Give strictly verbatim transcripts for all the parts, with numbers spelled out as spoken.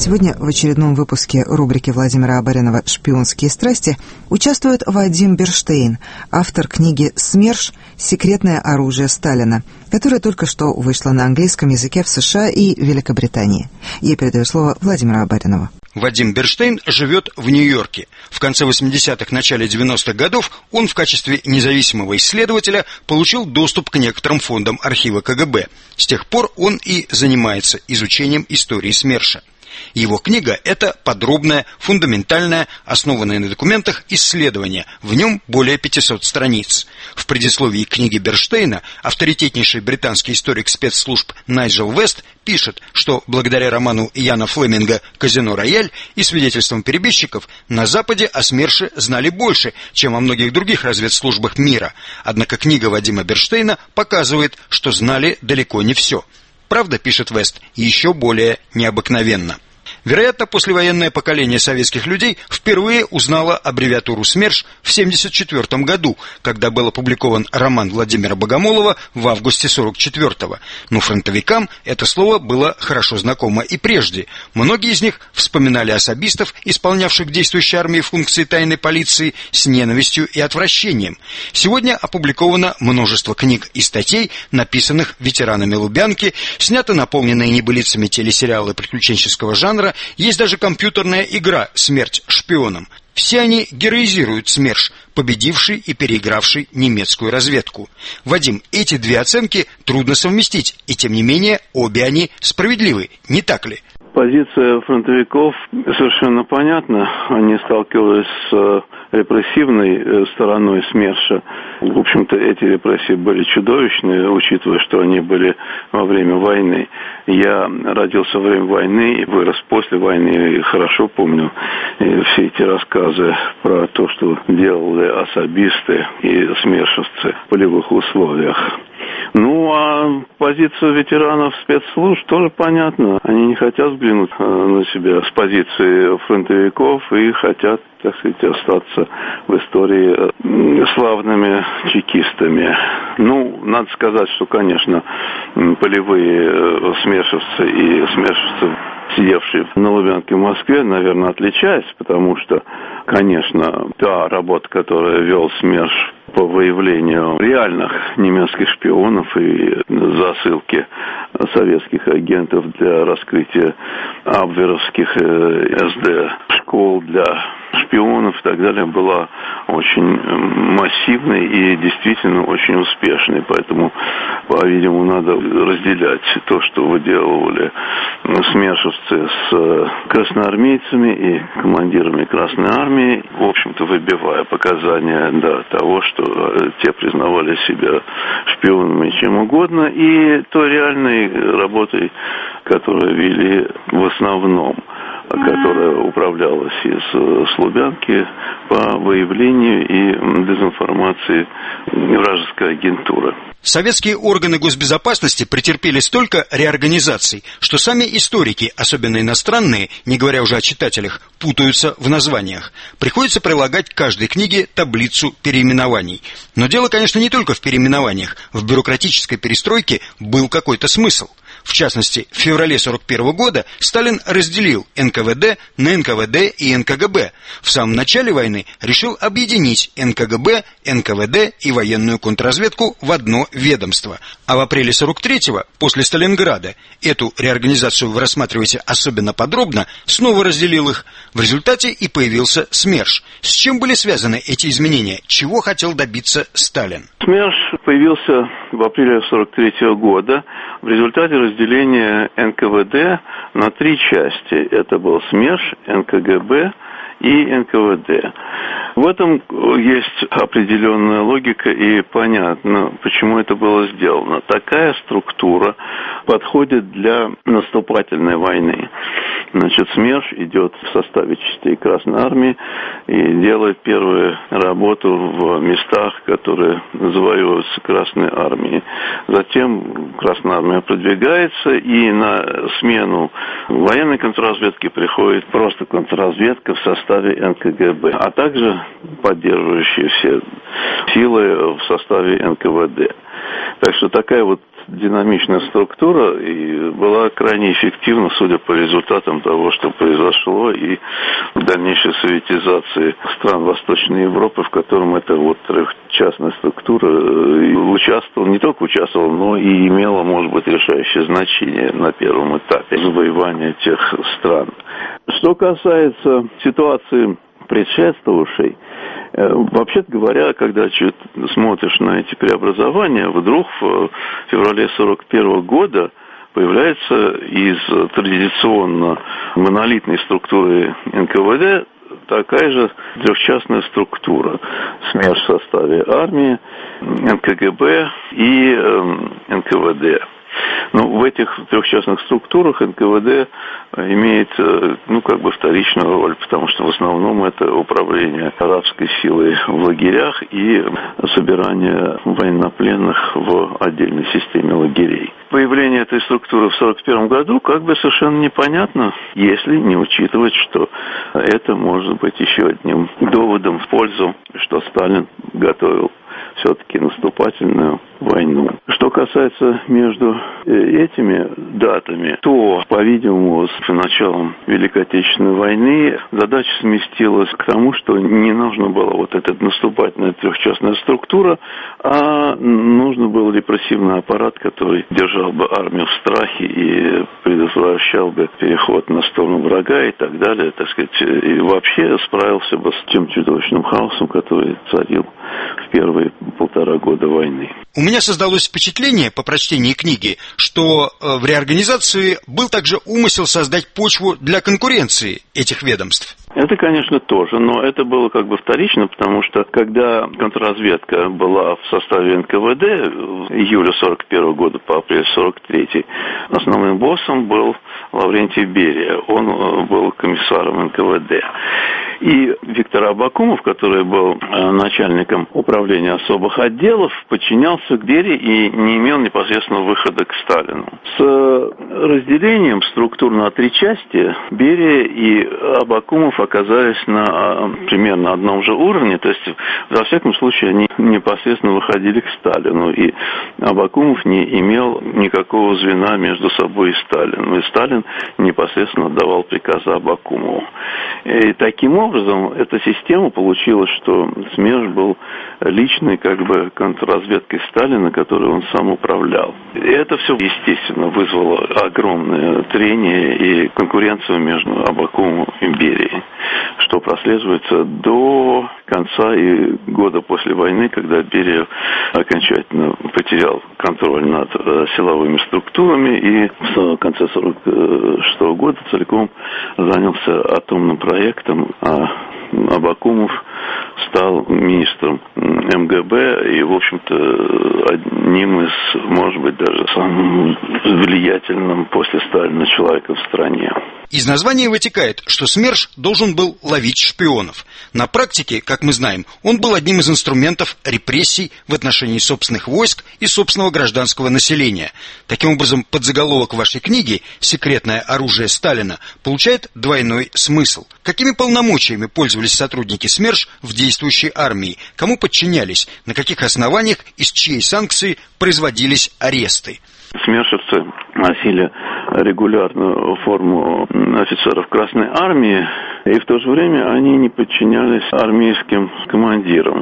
Сегодня в очередном выпуске рубрики Владимира Абаринова «Шпионские страсти» участвует Вадим Берштейн, автор книги «СМЕРШ. Секретное оружие Сталина», которая только что вышла на английском языке в США и Великобритании. Я передаю слово Владимиру Абаринову. Вадим Берштейн живет в Нью-Йорке. В конце восьмидесятых, начале девяностых годов он в качестве независимого исследователя получил доступ к некоторым фондам архива ка гэ бэ. С тех пор он и занимается изучением истории СМЕРШа. Его книга – это подробное, фундаментальное, основанное на документах исследование. В нем более пятисот страниц. В предисловии книги Берштейна авторитетнейший британский историк спецслужб Найджел Вест пишет, что благодаря роману Яна Флеминга «Казино Рояль» и свидетельствам перебежчиков на Западе о СМЕРШе знали больше, чем о многих других разведслужбах мира. Однако книга Вадима Берштейна показывает, что знали далеко не все. Правда, пишет Вест, еще более необыкновенно. Вероятно, послевоенное поколение советских людей впервые узнало аббревиатуру СМЕРШ в семьдесят четвёртом году, когда был опубликован роман Владимира Богомолова в августе сорок четвёртого. Но фронтовикам это слово было хорошо знакомо и прежде. Многие из них вспоминали особистов, исполнявших в действующей армии функции тайной полиции, с ненавистью и отвращением. Сегодня опубликовано множество книг и статей, написанных ветеранами Лубянки, сняты наполненные небылицами телесериалы приключенческого жанра. Есть даже компьютерная игра «Смерть шпионам». Все они героизируют СМЕРШ, победивший и переигравший немецкую разведку. Вадим, эти две оценки трудно совместить, и тем не менее обе они справедливы, не так ли? Позиция фронтовиков совершенно понятна. Они сталкивались с репрессивной стороной СМЕРШа. В общем-то, эти репрессии были чудовищные, учитывая, что они были во время войны. Я родился во время войны и вырос после войны, и хорошо помню и все эти рассказы про то, что делали особисты и смершевцы в полевых условиях. Ну, а позиция ветеранов спецслужб тоже понятна. Они не хотят взглянуть на себя с позиции фронтовиков и хотят, так сказать, остаться в истории славными чекистами. Ну, надо сказать, что, конечно, полевые смершевцы и смершевцы, сидевшие на Лубянке в Москве, наверное, отличаются, потому что, конечно, та работа, которую вел СМЕРШ по выявлению реальных немецких шпионов и засылки советских агентов для раскрытия абверовских эс дэ школ для шпионов и так далее, была очень массивной и действительно очень успешной. Поэтому, по-видимому, надо разделять то, что выделывали смершевцы с красноармейцами и командирами Красной Армии, в общем-то, выбивая показания до того, что те признавали себя шпионами чем угодно, и той реальной работой, которую вели в основном, которая управлялась из Лубянки по выявлению и дезинформации вражеской агентуры. Советские органы госбезопасности претерпели столько реорганизаций, что сами историки, особенно иностранные, не говоря уже о читателях, путаются в названиях. Приходится прилагать к каждой книге таблицу переименований. Но дело, конечно, не только в переименованиях. В бюрократической перестройке был какой-то смысл. В частности, в феврале сорок первого года Сталин разделил эн ка вэ дэ на эн ка вэ дэ и эн ка гэ бэ. В самом начале войны решил объединить эн ка гэ бэ, эн ка вэ дэ и военную контрразведку в одно ведомство. А в апреле сорок третьего, после Сталинграда, эту реорганизацию вы рассматриваете особенно подробно, снова разделил их. В результате и появился СМЕРШ. С чем были связаны эти изменения? Чего хотел добиться Сталин? СМЕРШ появился в апреле сорок третьего года в результате разделения эн ка вэ дэ на три части. Это был СМЕРШ, эн ка гэ бэ и эн ка вэ дэ. В этом есть определенная логика и понятно, почему это было сделано. Такая структура подходит для наступательной войны. Значит, СМЕРШ идет в составе частей Красной Армии и делает первую работу в местах, которые завоевываются Красной Армией. Затем Красная Армия продвигается, и на смену военной контрразведки приходит просто контрразведка в составе эн ка гэ бэ, а также поддерживающие все силы в составе эн ка вэ дэ. Так что такая вот динамичная структура и была крайне эффективна, судя по результатам того, что произошло, и дальнейшей советизации стран Восточной Европы, в котором эта вот трехчастная структура участвовала, не только участвовала, но и имела, может быть, решающее значение на первом этапе завоевания тех стран. Что касается ситуации предшествовавшей, вообще-то говоря, когда чуть смотришь на эти преобразования, вдруг в феврале сорок первого года появляется из традиционно монолитной структуры эн ка вэ дэ такая же трехчастная структура. СМЕРШ в составе армии, эн ка гэ бэ и эн ка вэ дэ. Ну, в этих трехчастных структурах эн ка вэ дэ имеет, ну, как бы вторичную роль, потому что в основном это управление арабской силой в лагерях и собирание военнопленных в отдельной системе лагерей. Появление этой структуры в сорок первом году как бы совершенно непонятно, если не учитывать, что это может быть еще одним доводом в пользу, что Сталин готовил все-таки наступательную войну. Что касается между этими датами, то, по-видимому, с началом Великой Отечественной войны задача сместилась к тому, что не нужно было вот эта наступательная трехчастная структура, а нужно был репрессивный аппарат, который держал бы армию в страхе и предотвращал бы переход на сторону врага и так далее, так сказать, и вообще справился бы с тем чудовищным хаосом, который царил в первые полтора года войны. У меня создалось впечатление по прочтении книги, что в реорганизации был также умысел создать почву для конкуренции этих ведомств. Это, конечно, тоже, но это было как бы вторично, потому что когда контрразведка была в составе эн ка вэ дэ в июле сорок первого года по апрель сорок третий, основным боссом был Лаврентий Берия, он был комиссаром эн ка вэ дэ. И Виктор Абакумов, который был начальником управления особых отделов, подчинялся к Берии и не имел непосредственного выхода к Сталину. С разделением структур на три части Берия и Абакумов оказались на примерно одном же уровне, то есть, во всяком случае, они непосредственно выходили к Сталину, и Абакумов не имел никакого звена между собой и Сталином, и Сталин непосредственно давал приказы Абакумову. И таким образом, эта система получилась, что СМЕРШ был личной как бы контрразведкой Сталина, которой он сам управлял. И это все, естественно, вызвало огромное трение и конкуренцию между Абакумовым и Берией, что прослеживается до конца и года после войны, когда Берия окончательно потерял контроль над силовыми структурами и в конце сорок шестого года целиком занялся атомным проектом, а Абакумов стал министром эм гэ бэ и, в общем-то, одним из, может быть, даже самым влиятельным после Сталина человеком в стране. Из названия вытекает, что СМЕРШ должен был ловить шпионов. На практике, как мы знаем, он был одним из инструментов репрессий в отношении собственных войск и собственного гражданского населения. Таким образом, подзаголовок вашей книги «Секретное оружие Сталина» получает двойной смысл. Какими полномочиями пользовались сотрудники СМЕРШ в действующей армии? Кому подчинялись? На каких основаниях и с чьей санкции производились аресты? СМЕРШевцы носили регулярную форму офицеров Красной Армии, и в то же время они не подчинялись армейским командирам.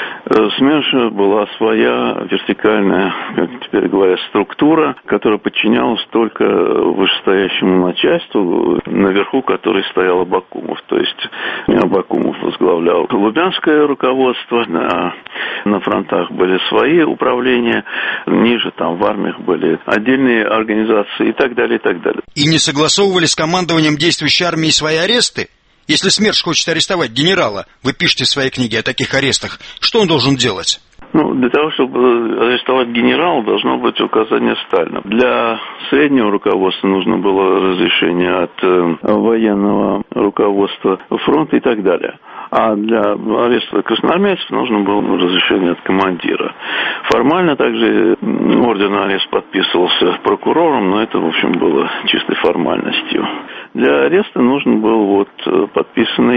В СМЕРШе была своя вертикальная, как теперь говорят, структура, которая подчинялась только вышестоящему начальству, наверху которой стоял Абакумов. То есть Абакумов возглавлял лубянское руководство, на, на фронтах были свои управления, ниже там в армиях были отдельные организации и так далее, и так далее. И не согласовывали с командованием действующей армии свои аресты? Если СМЕРШ хочет арестовать генерала, вы пишете в своей книге о таких арестах, что он должен делать? Ну, для того, чтобы арестовать генерала, должно быть указание Сталина. Для среднего руководства нужно было разрешение от э, военного руководства фронта и так далее. А для ареста красноармейцев нужно было разрешение от командира. Формально также ордер на арест подписывался прокурором, но это, в общем, было чистой формальностью. Для ареста нужен был вот подписанный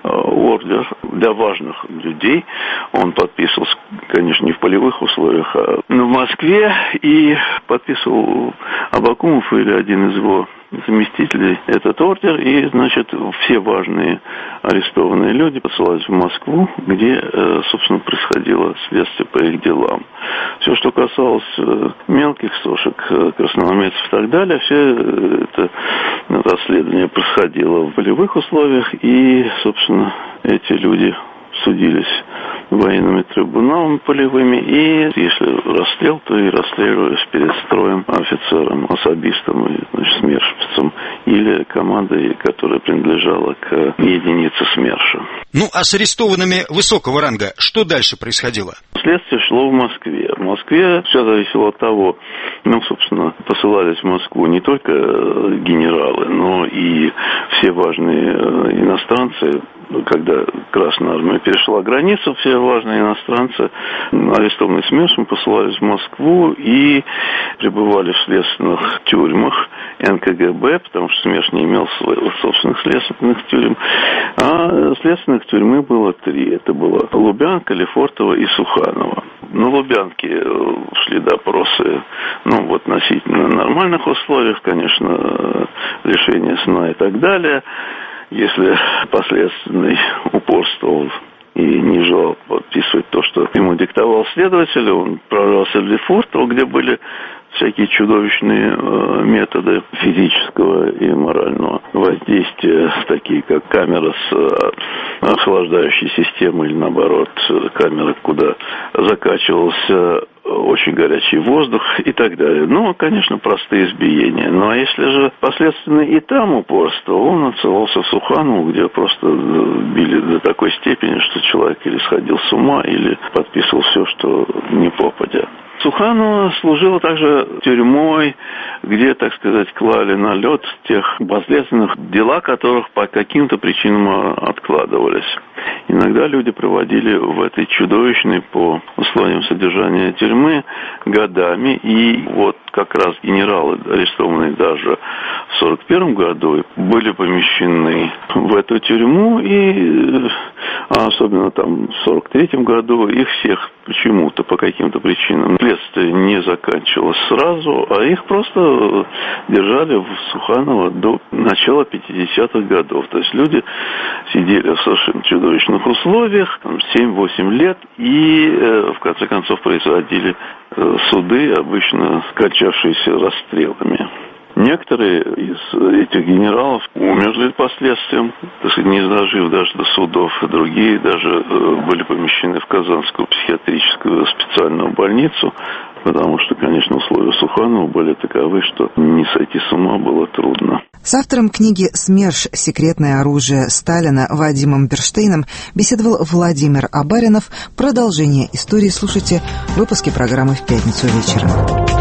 ордер для важных людей. Он подписывался, конечно, не в полевых условиях, а в Москве, и подписывал Абакумов или один из его заместителей этот ордер, и, значит, все важные арестованные люди посылались в Москву, где, собственно, происходило следствие по их делам. Все, что касалось мелких сошек, красноармейцев и так далее, все это расследование происходило в полевых условиях, и, собственно, эти люди судились военными трибуналами полевыми, и если расстрел, то и расстреливались перед строем офицером, особистом, значит, смершевцем или командой, которая принадлежала к единице СМЕРШа. Ну, а с арестованными высокого ранга что дальше происходило? Следствие шло в Москве. В Москве все зависело от того, ну, собственно, посылались в Москву не только генералы, но и все важные иностранцы. Когда Красная Армия перешла границу, все важные иностранцы, арестованные СМЕРШем, посылались в Москву и пребывали в следственных тюрьмах эн ка гэ бэ, потому что СМЕРШ не имел своих собственных следственных тюрем. А следственных тюрьмы было три. Это было Лубянка, Лефортово и Суханово. На Лубянке шли допросы, ну, в относительно нормальных условиях, конечно, лишение сна и так далее. Если последственный упорствовал и не желал подписывать то, что ему диктовал следователь, он отправлялся в Лефортово, где были всякие чудовищные э, методы физического и морального воздействия, такие как камера с э, охлаждающей системой или, наоборот, камера, куда закачивался очень горячий воздух и так далее. Ну, конечно, простые избиения. Ну, а если же последственно и там упорство, он отсылался в Суханову, где просто били до такой степени, что человек или сходил с ума, или подписывал все, что не попадя. Суханово служила также тюрьмой, где, так сказать, клали на лед тех последственных дела, которых по каким-то причинам откладывались. Иногда люди проводили в этой чудовищной по условиям содержания тюрьмы годами, и вот как раз генералы, арестованные даже в сорок первом году, были помещены в эту тюрьму, и особенно там в сорок третьем году их всех почему-то, по каким-то причинам, следствие не заканчивалось сразу, а их просто держали в Суханово до начала пятидесятых годов. То есть люди сидели в совершенно чудовищных условиях, семь-восемь лет, и э, в конце концов производили э, суды, обычно кончавшиеся расстрелами. Некоторые из этих генералов умерли по следствиям, так сказать, не дожив даже до судов, и другие даже э, были помещены в Казанскую психиатрическую специальную больницу, потому что, конечно, условия Суханова были таковы, что не сойти с ума было трудно. С автором книги «СМЕРШ. Секретное оружие Сталина» Вадимом Берштейном беседовал Владимир Абаринов. Продолжение истории слушайте в выпуске программы «В пятницу вечером».